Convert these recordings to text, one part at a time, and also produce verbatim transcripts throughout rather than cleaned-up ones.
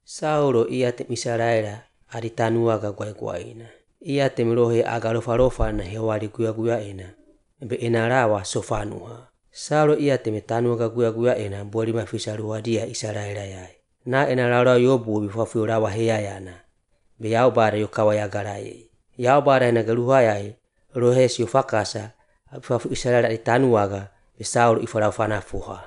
Saulo ia te Israela ari tanuaga guai-guaina. Ia te mirohe aga rofa-rofa na hewali guia-guiaina. Be ena rawa sofanuha. Saulo ia te me tanuaga guia-guiaina boli mafisa ruadia Israela yai. Na ena rawa yobu bifafu rawa heayana. Be yau bara yokawaya garai. Yau bara ena galuhayai rohe si ufakasa bifafu Israela ari tanuaga be Saulo ifarau fanafuha.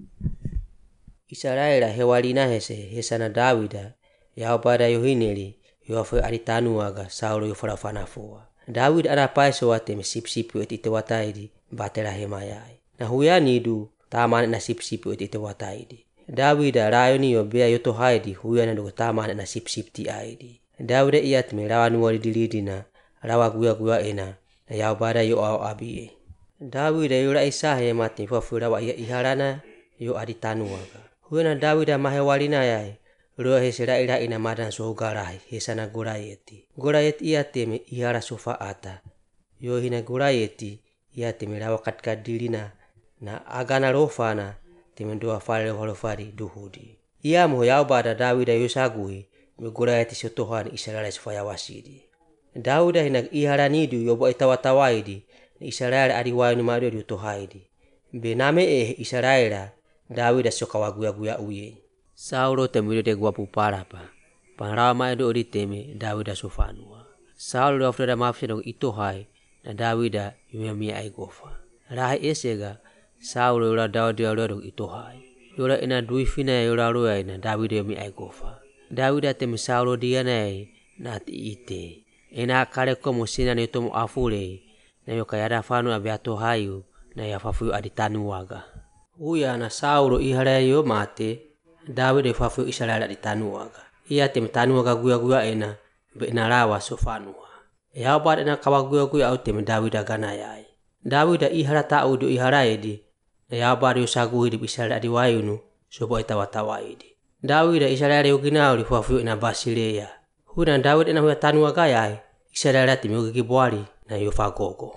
Israela hewalina hese hesana Dawida yau bara yohineli yoafu ari tanuaga Saulo yofarau fanafuha. Dawid ara paiso wate me sip-sipu eti te wataidi batera hemayai. Na huyanidu tamane na sip-sipu eti te wataidi. Dawid rayoni yo bea yoto haidi huyana dogo tamane na sip-sip ti aidi. Dawid ia te me rawa nuwali dilidina rawa guia-guiaina na yau bara yo au abie. Dawid yo ra isahe mati fafu rawa ia iharana yo ari tanuaga. Huyana Dawid mahewalina yai roa hesera ira ina madan sohugarahi hesana Gorayeti. Gorayeti ia teme ihara sofa ata. Yo hina Gorayeti ia teme rawa katkadilina na agana rofana teme doa fale holofari duhudi. Ia mo yau bada Dawida yosagui me Gorayeti sotohani Israel sofaya wasidi. Dawida hina ihara nidu yobo itawatawaidi na Israel ariwainu mario yutohaidi. Be name eh Israel Dawida sokawa guia-guia uye. Saulo temwile de guapu parapa. Panrawa maedo ori teme Dawida sofanua. Saulo do afdada mafse do itohai na Dawida yumia aigofa. Rahi esega Saulo yura Dawida yura do itohai. Yura ina duifina yura roya na Dawida yumia aigofa. Dawida teme Saulo diana na ati ite. Ina kare komo sina na yotomo afule na yokayada fanu abiato hayu na yafafu aditanuaga. Uya na Saulo ihara yo mate Dawid fafu Israel di tanuaga. Ia tem tanuaga guia-guiaina be ina rawa sofanuha. Yau bada ina kawa guia-guia au tem Dawid gana yai. Dawid ihara ta'u do ihara edi na yau bada yosagu hidip Israel di wayunu sobo itawa-tawa edi. Dawid Israel yogina uri fafu ina basileya. Huna Dawid ina huya tanuaga yai Israel tem yogigibuari na yofagogo.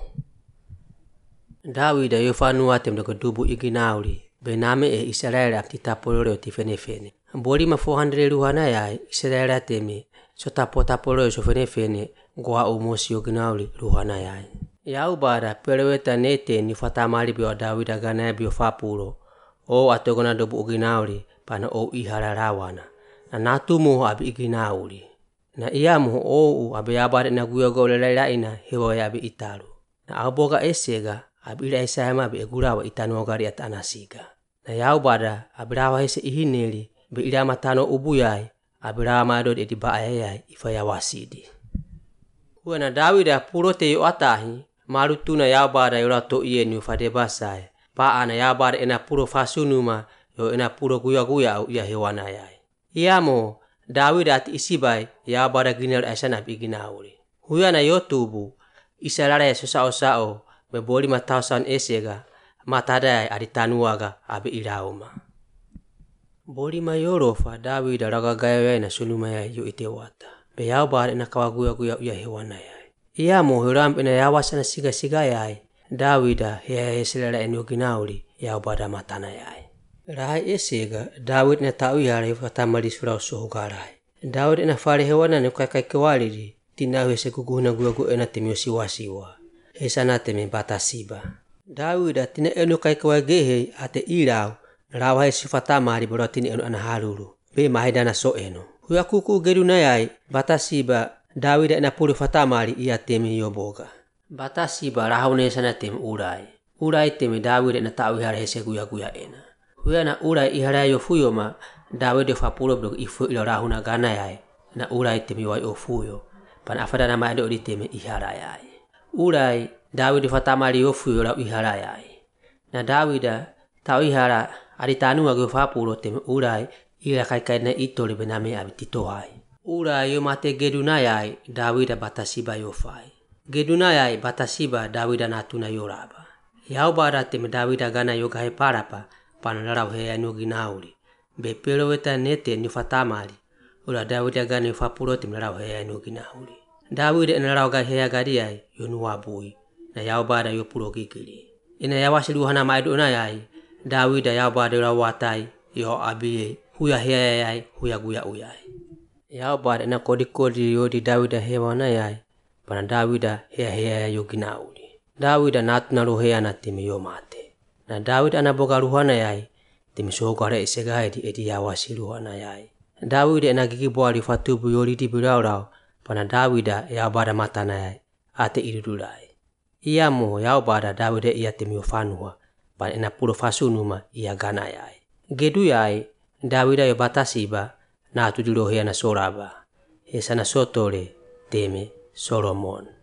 Dawid yofanua tem dogo dubu iginauri. Bename e Israel titapolore tifene-fene. Boli ma four hundred ruhana ya Israel teme so tapo-tapolore so fene-fene goa umosi yoginauli ruhana ya. Yau bara peleweta nete ni fatamali bio Dawida gana bio fapuro o atogona dobu uginauli pana o ihara rawana. Na natumu abi iginauli. Na iamu o abi abare na guya-gole laina hewa ya abi italu. Na aboga esega abi ila isayama abi egurawa itanuagari at anasiga. Na yau bada abirawa hese ihineli be ila matano ubuyai abirawa madod edi baayai ifaya wasidi. Huwa na Dawida purote yo atahi marutuna yau bada yura to iye ni ufade basai. Paa na yau bada ena puro fasunuma yo ena puro guya-guya au iya hewana yai. Iyamo Dawida ati isibai yau bada ginel aisana biginauli. Huwa na yotubu Israel ya susao-sao beboli matausan esega matadai aditanuaga abi ilauma. Boli mayorofa Dawid ragagaya na sunuma ya yu itewata. Be yau bara ina kawaguya-guya uya hewana ya. Ia mo hiram ina yawasana siga-siga ya. Dawid hea hesilala enu ginauli yau bara matana ya. Rahai esega Dawid na tau yara yufatamali surau suhugarai. Dawid ina fari hewana ni kai kewalidi tinahu hese guguhuna guya-guya ena temio siwa-siwa. Hesana teme Batasiba. Dawid tina enu kai kawagehe ate irau rawa hesi fatamari boro tini enu anaharuru. Be mahedana so enu. Huya kuku geruna yai Batasiba Dawid ena puri fatamari ia teme yoboga. Batasiba rahune sana teme urai. Urai teme Dawid ena tau ihara hese guya-guya ena. Huya na urai ihara yofuyoma Dawid fapuro blog ifu ilo rahuna gana yai. Na urai teme wai ofuyo. Pan afada nama ado di teme ihara yai. Urai Dawid fatamari yofuyo lau ihara yai. Na Dawid tau ihara aditanu agi fapuro teme urai ila kai-kai na ito libe name abititohai. Urai yo mate geduna yai Dawid Batasiba yofai. Geduna yai Batasiba Dawid natuna yoraba. Yau bara teme Dawid gana yogahe parapa panarau hea nuginauli. Be peloweta nete ni fatamari. Ula Dawid gana yofapuro teme narau hea nuginauli. Dawid enarau ga hea gadiai yonuabui. Na yau bara yo puro gigili. Ina yawasi luhana maidu na yai. Dawid yau bara yura watai yo abiye huya hea yai huya guya uyai. Yao bada ina kodi kodi yodi Dawida hewa na yai, pana Dawida hea hea yogina uli. Dawida natu na rohea na timi yomate. Na Dawida anaboga ruhana yai, timi sogare isegai di edi yawasi ruhana yai. Dawida ina gigibwari fatubu yori di birau rao, pana Dawida yao bada matana yai, ate irudulai. Ia mo yao bada Dawida ia timi ufanuwa, pana ina puro fasunuma ia gana yai. Gedu yai, Dawida yo batasiba, na tujurohea na soraba. Hesa na sotore, teme Solomon.